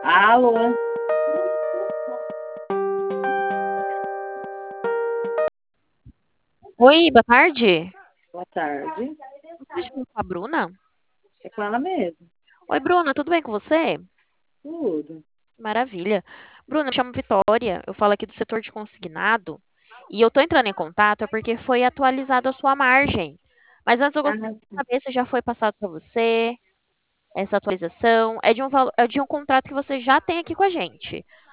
Alô, Oi, boa tarde. boa tarde. Gostaria de falar com a Bruna? É com ela mesmo. Oi, Bruna, tudo bem com você? Tudo. Maravilha. Bruna, me chamo Vitória, eu falo aqui do setor de consignado e eu tô entrando em contato é porque foi atualizada a sua margem. Mas antes eu Ah, gostaria de saber se já foi passado para você essa atualização. É de um contrato que você já tem aqui com a gente.